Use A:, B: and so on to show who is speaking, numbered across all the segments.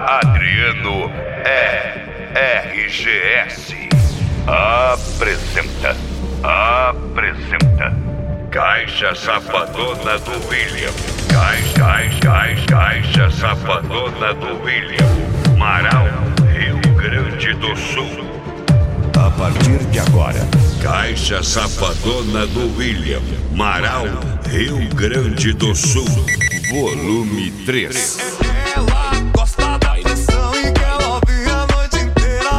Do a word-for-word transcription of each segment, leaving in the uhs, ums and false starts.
A: Adriano E R G S apresenta, apresenta Caixa Safadona do William. Caixa, caixa, caixa, caixa Safadona do William. Marau, Rio Grande do Sul. A partir de agora, Caixa Safadona do William. Marau, Rio Grande do Sul. Volume três.
B: Ela gosta da pressão e quer ouvir a noite inteira.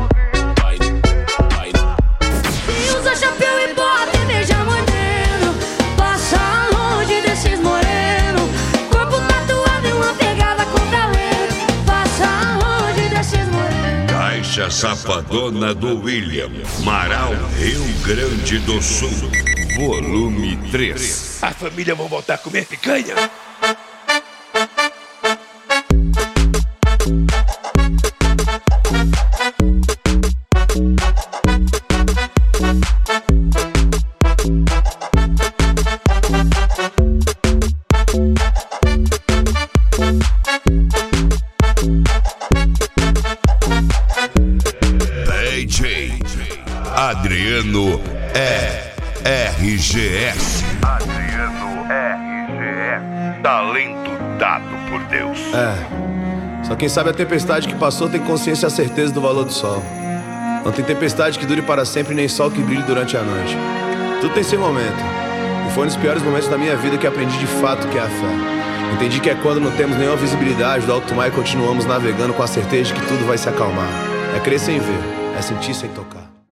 C: E usa chapéu e bota e beija moreno. Passa longe desses moreno. Corpo tatuado e uma pegada com talento. Passa longe desses moreno.
A: Caixa Safadona do William. Marau, Rio Grande do Sul. Volume três.
D: A família vão voltar a comer picanha?
A: D J Adriano E R G S. Adriano E R G S. Talento dado por Deus.
E: É, só quem sabe a tempestade que passou tem consciência e a certeza do valor do sol. Não tem tempestade que dure para sempre, nem sol que brilhe durante a noite. Tudo tem seu momento. E foi nos piores momentos da minha vida que aprendi de fato o que é a fé. Entendi que é quando não temos nenhuma visibilidade do alto mar e continuamos navegando com a certeza de que tudo vai se acalmar. É crer sem ver, é sentir sem tocar.